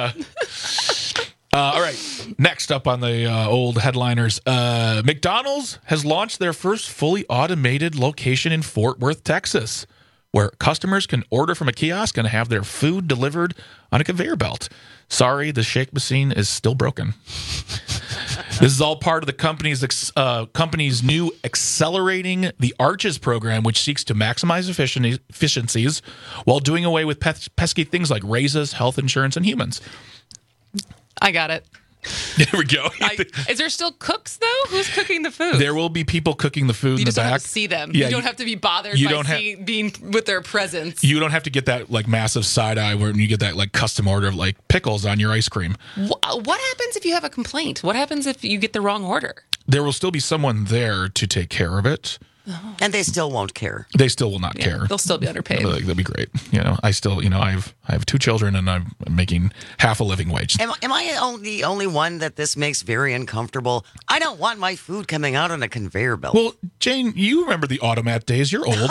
All right. Next up on the old headliners, McDonald's has launched their first fully automated location in Fort Worth, Texas, where customers can order from a kiosk and have their food delivered on a conveyor belt. Sorry, the shake machine is still broken. This is all part of the company's new Accelerating the Arches program, which seeks to maximize efficiencies while doing away with pesky things like raises, health insurance, and humans. I got it. There we go. Is there still cooks, though? Who's cooking the food? There will be people cooking the food in the back. You just don't have to see them. Yeah, you don't have to be bothered by being with their presence. You don't have to get that like massive side eye when you get that like custom order of like pickles on your ice cream. What happens if you have a complaint? What happens if you get the wrong order? There will still be someone there to take care of it. And they still won't care. They still will not care. They'll still be underpaid. That'd be great. I still, I have 2 children and I'm making half a living wage. Am I the only one that this makes very uncomfortable? I don't want my food coming out on a conveyor belt. Well, Jane, you remember the automat days. You're old.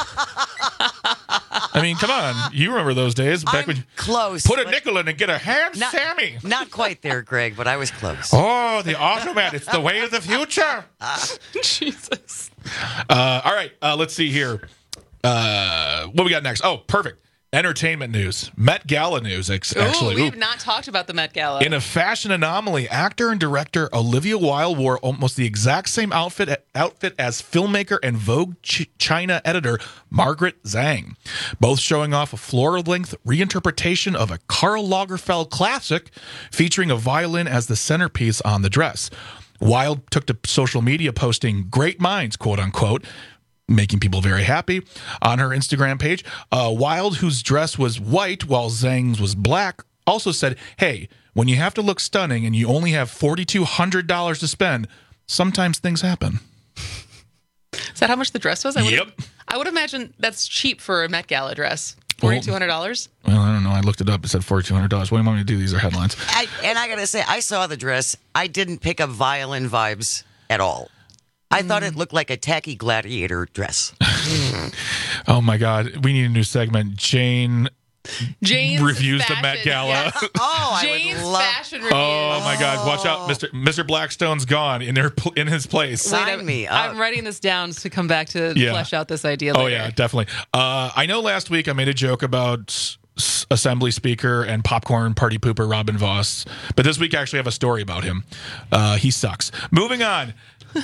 I mean, come on. You remember those days back when close. Put a nickel in and get a ham Sammy. Not quite there, Greg, but I was close. Oh, the automat. It's the way of the future. Jesus. All right. Let's see here. What we got next? Oh, perfect. Entertainment news. Met Gala news, actually. We have not talked about the Met Gala. In a fashion anomaly, actor and director Olivia Wilde wore almost the exact same outfit as filmmaker and Vogue China editor Margaret Zhang, both showing off a floor-length reinterpretation of a Karl Lagerfeld classic featuring a violin as the centerpiece on the dress. Wilde took to social media posting "great minds," quote unquote, making people very happy. On her Instagram page, Wilde, whose dress was white while Zhang's was black, also said, "Hey, when you have to look stunning and you only have $4,200 to spend, sometimes things happen." that how much the dress was? I would imagine that's cheap for a Met Gala dress. $4,200? Well, I don't know. I looked it up. It said $4,200. What do you want me to do? These are headlines. I got to say, I saw the dress. I didn't pick up violin vibes at all. I thought it looked like a tacky gladiator dress. Oh, my God. We need a new segment. Jane's reviews fashion, the Met Gala. Yeah. Oh, Jane's fashion review. Oh, my God. Watch out. Mr. Blackstone's gone in his place. Sign me up. I'm writing this down to come back to flesh out this idea later. Oh, yeah, definitely. I know last week I made a joke about Assembly Speaker and popcorn party pooper Robin Voss, but this week I actually have a story about him. He sucks. Moving on.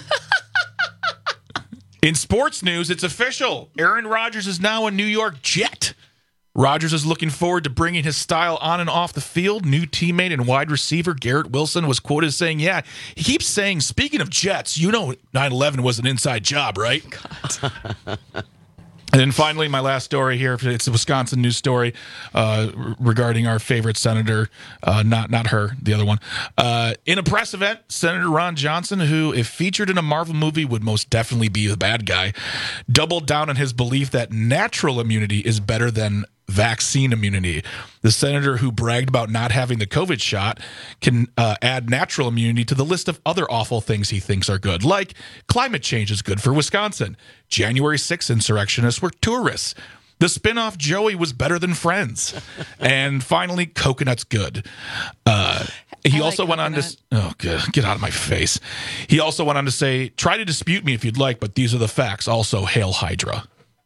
In sports news, it's official. Aaron Rodgers is now a New York Jet. Rodgers is looking forward to bringing his style on and off the field. New teammate and wide receiver Garrett Wilson was quoted as saying, he keeps saying, speaking of Jets, 9/11 was an inside job, right? God. And then finally, my last story here, it's a Wisconsin news story regarding our favorite senator, not her, the other one. In a press event, Senator Ron Johnson, who, if featured in a Marvel movie, would most definitely be the bad guy, doubled down on his belief that natural immunity is better than vaccine immunity. The senator, who bragged about not having the COVID shot, can add natural immunity to the list of other awful things he thinks are good, like climate change is good for Wisconsin. January 6th insurrectionists were tourists. The spin-off Joey was better than Friends. And finally, coconut's good. He also went on to... Oh, God, get out of my face. He also went on to say, try to dispute me if you'd like, but these are the facts. Also, Hail Hydra.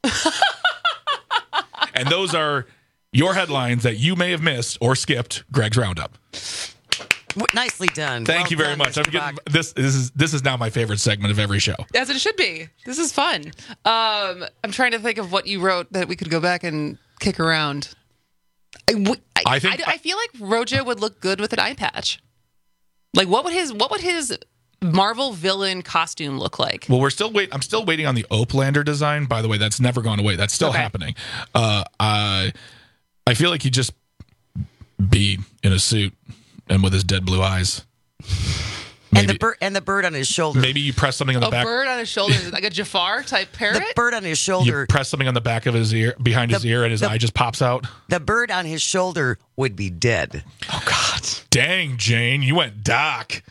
And those are your headlines that you may have missed or skipped. Greg's Roundup. Nicely done. Thank you very much. I'm getting this is now my favorite segment of every show. As it should be. This is fun. I'm trying to think of what you wrote that we could go back and kick around. I feel like Rojo would look good with an eye patch. Like, what would his Marvel villain costume look like? Well, I'm still waiting on the Oaklander design. By the way, that's never gone away. That's still happening. I feel like he'd just be in a suit and with his dead blue eyes. Maybe, and the bird on his shoulder. Maybe you press something on the back. A bird on his shoulder, like a Jafar type parrot? The bird on his shoulder. You press something on the back of his ear, behind his ear, and his eye just pops out. The bird on his shoulder would be dead. Oh, God. Dang, Jane, you went dark.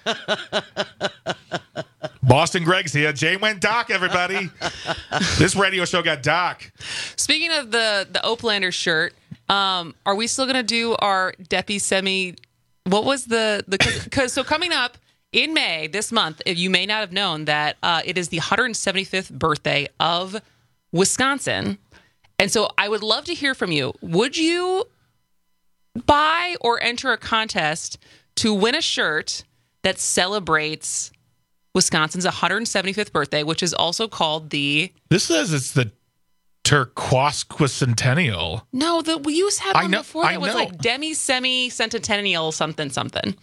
Boston Greg's here. Jane went dark, everybody. This radio show got dark. Speaking of the Oaklander shirt, are we still going to do our Deppy Semi... What was so coming up in May, this month, you may not have known that it is the 175th birthday of Wisconsin. And so I would love to hear from you. Would you buy or enter a contest to win a shirt that celebrates Wisconsin's 175th birthday, which is also called the... This says it's the Turquoise-Centennial. No, we used to have one before that was like Demi-Semi-Centennial something.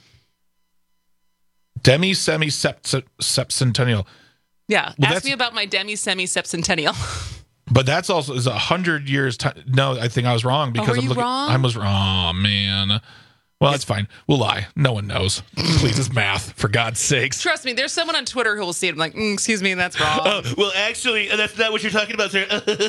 Demi-Semi-Sepcentennial. Yeah, well, ask me about my Demi-Semi-Sepcentennial. But that's also is 100 years. No, I think I was wrong because I'm looking. Wrong? I was wrong. Oh, man. Well, that's fine. We'll lie. No one knows. Please, it's math, for God's sakes. Trust me, there's someone on Twitter who will see it and like, excuse me, that's wrong. Well, actually, that's not what you're talking about, sir.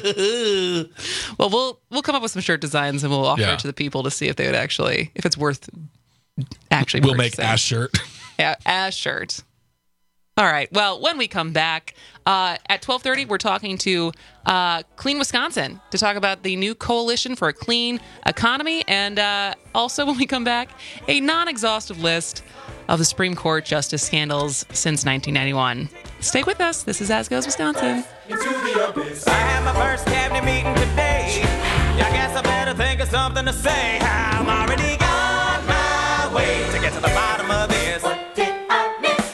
Well, we'll come up with some shirt designs and we'll offer it to the people to see if they would actually, if it's worth actually We'll make ass shirt. Yeah, ass shirt. All right. Well, when we come back at 12:30, we're talking to Clean Wisconsin to talk about the new coalition for a clean economy. And also, when we come back, a non-exhaustive list of the Supreme Court justice scandals since 1991. Stay with us. This is As Goes Wisconsin. I had my first cabinet meeting today. I guess I better think of something to say. I'm already on my way to get to the bottom of this. What did I miss?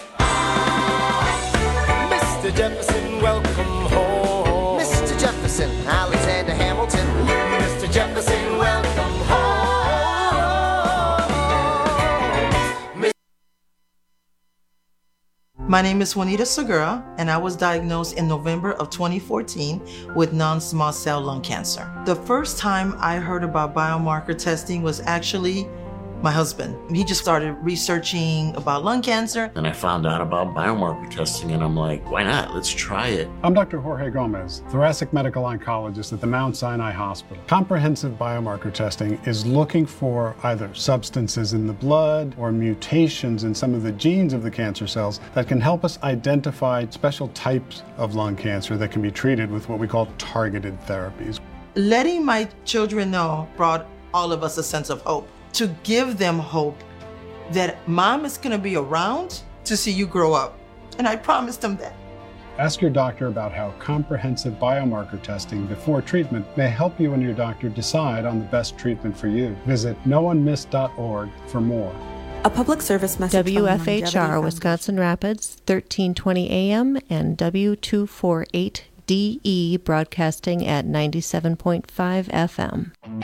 Mr. Jefferson, welcome home. Mr. Jefferson, Alexander Hamilton. Mr. Jefferson, welcome home. My name is Juanita Segura, and I was diagnosed in November of 2014 with non-small cell lung cancer. The first time I heard about biomarker testing was actually my husband. He just started researching about lung cancer. And I found out about biomarker testing, and I'm like, why not? Let's try it. I'm Dr. Jorge Gomez, thoracic medical oncologist at the Mount Sinai Hospital. Comprehensive biomarker testing is looking for either substances in the blood or mutations in some of the genes of the cancer cells that can help us identify special types of lung cancer that can be treated with what we call targeted therapies. Letting my children know brought all of us a sense of hope. To give them hope that mom is going to be around to see you grow up. And I promised them that. Ask your doctor about how comprehensive biomarker testing before treatment may help you and your doctor decide on the best treatment for you. Visit noonemiss.org for more. A public service message WFHR Wisconsin Rapids, 1320 AM and W248DE broadcasting at 97.5 FM.